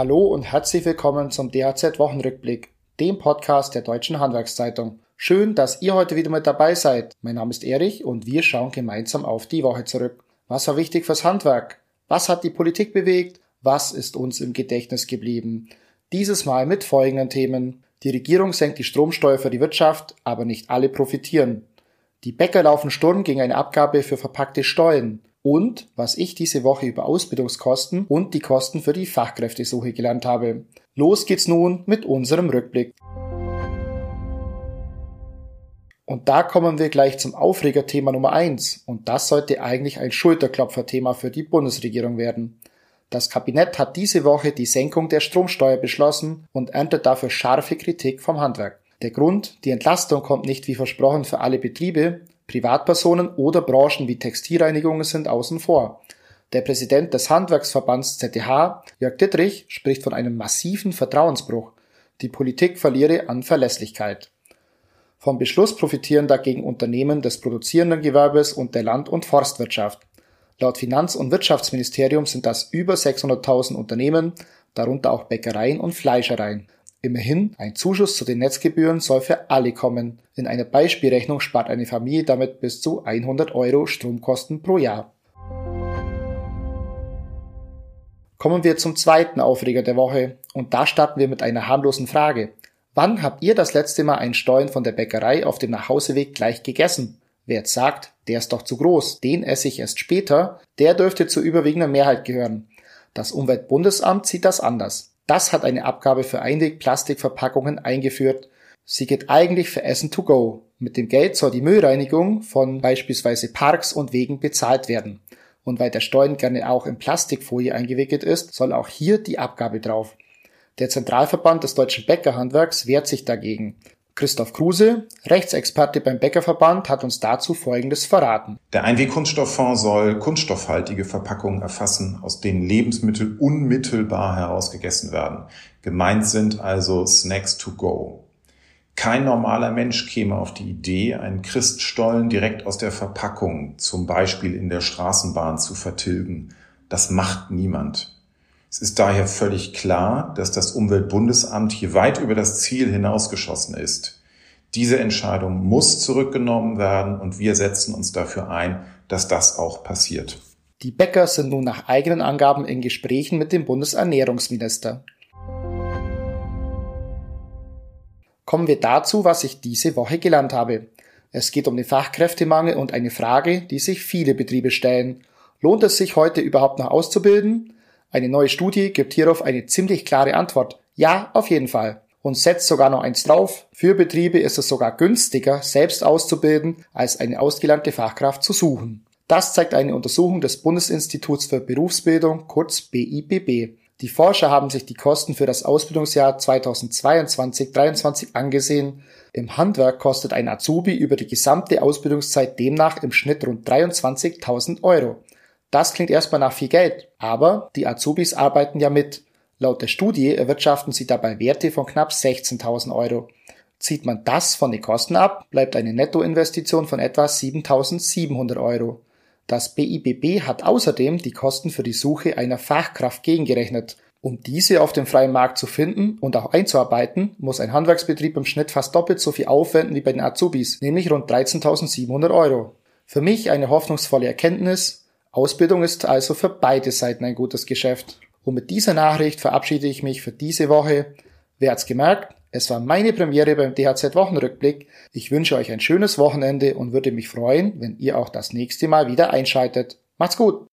Hallo und herzlich willkommen zum DHZ-Wochenrückblick, dem Podcast der Deutschen Handwerkszeitung. Schön, dass ihr heute wieder mit dabei seid. Mein Name ist Erich und wir schauen gemeinsam auf die Woche zurück. Was war wichtig fürs Handwerk? Was hat die Politik bewegt? Was ist uns im Gedächtnis geblieben? Dieses Mal mit folgenden Themen. Die Regierung senkt die Stromsteuer für die Wirtschaft, aber nicht alle profitieren. Die Bäcker laufen Sturm gegen eine Abgabe für verpackte Stollen. Und was ich diese Woche über Ausbildungskosten und die Kosten für die Fachkräftesuche gelernt habe. Los geht's nun mit unserem Rückblick. Und da kommen wir gleich zum Aufregerthema Nummer 1. Und das sollte eigentlich ein Schulterklopferthema für die Bundesregierung werden. Das Kabinett hat diese Woche die Senkung der Stromsteuer beschlossen und erntet dafür scharfe Kritik vom Handwerk. Der Grund, die Entlastung kommt nicht wie versprochen für alle Betriebe, Privatpersonen oder Branchen wie Textilreinigungen sind außen vor. Der Präsident des Handwerksverbands ZDH, Jörg Dittrich, spricht von einem massiven Vertrauensbruch. Die Politik verliere an Verlässlichkeit. Vom Beschluss profitieren dagegen Unternehmen des produzierenden Gewerbes und der Land- und Forstwirtschaft. Laut Finanz- und Wirtschaftsministerium sind das über 600.000 Unternehmen, darunter auch Bäckereien und Fleischereien. Immerhin, ein Zuschuss zu den Netzgebühren soll für alle kommen. In einer Beispielrechnung spart eine Familie damit bis zu 100 € Stromkosten pro Jahr. Kommen wir zum zweiten Aufreger der Woche und da starten wir mit einer harmlosen Frage. Wann habt ihr das letzte Mal einen Stollen von der Bäckerei auf dem Nachhauseweg gleich gegessen? Wer jetzt sagt, der ist doch zu groß, den esse ich erst später, der dürfte zur überwiegenden Mehrheit gehören. Das Umweltbundesamt sieht das anders. Das hat eine Abgabe für Einweg-Plastikverpackungen eingeführt. Sie geht eigentlich für Essen to go. Mit dem Geld soll die Müllreinigung von beispielsweise Parks und Wegen bezahlt werden. Und weil der Stollen gerne auch in Plastikfolie eingewickelt ist, soll auch hier die Abgabe drauf. Der Zentralverband des deutschen Bäckerhandwerks wehrt sich dagegen. Christoph Kruse, Rechtsexperte beim Bäckerverband, hat uns dazu Folgendes verraten. Der Einwegkunststofffonds soll kunststoffhaltige Verpackungen erfassen, aus denen Lebensmittel unmittelbar herausgegessen werden. Gemeint sind also Snacks to go. Kein normaler Mensch käme auf die Idee, einen Christstollen direkt aus der Verpackung, zum Beispiel in der Straßenbahn, zu vertilgen. Das macht niemand. Es ist daher völlig klar, dass das Umweltbundesamt hier weit über das Ziel hinausgeschossen ist. Diese Entscheidung muss zurückgenommen werden und wir setzen uns dafür ein, dass das auch passiert. Die Bäcker sind nun nach eigenen Angaben in Gesprächen mit dem Bundesernährungsminister. Kommen wir dazu, was ich diese Woche gelernt habe. Es geht um den Fachkräftemangel und eine Frage, die sich viele Betriebe stellen. Lohnt es sich heute überhaupt noch auszubilden? Eine neue Studie gibt hierauf eine ziemlich klare Antwort. Ja, auf jeden Fall. Und setzt sogar noch eins drauf. Für Betriebe ist es sogar günstiger, selbst auszubilden, als eine ausgelernte Fachkraft zu suchen. Das zeigt eine Untersuchung des Bundesinstituts für Berufsbildung, kurz BIBB. Die Forscher haben sich die Kosten für das Ausbildungsjahr 2022/23 angesehen. Im Handwerk kostet ein Azubi über die gesamte Ausbildungszeit demnach im Schnitt rund 23.000 €. Das klingt erstmal nach viel Geld, aber die Azubis arbeiten ja mit. Laut der Studie erwirtschaften sie dabei Werte von knapp 16.000 €. Zieht man das von den Kosten ab, bleibt eine Nettoinvestition von etwa 7.700 €. Das BIBB hat außerdem die Kosten für die Suche einer Fachkraft gegengerechnet. Um diese auf dem freien Markt zu finden und auch einzuarbeiten, muss ein Handwerksbetrieb im Schnitt fast doppelt so viel aufwenden wie bei den Azubis, nämlich rund 13.700 €. Für mich eine hoffnungsvolle Erkenntnis. Ausbildung ist also für beide Seiten ein gutes Geschäft. Und mit dieser Nachricht verabschiede ich mich für diese Woche. Wer hat's gemerkt? Es war meine Premiere beim DHZ-Wochenrückblick. Ich wünsche euch ein schönes Wochenende und würde mich freuen, wenn ihr auch das nächste Mal wieder einschaltet. Macht's gut!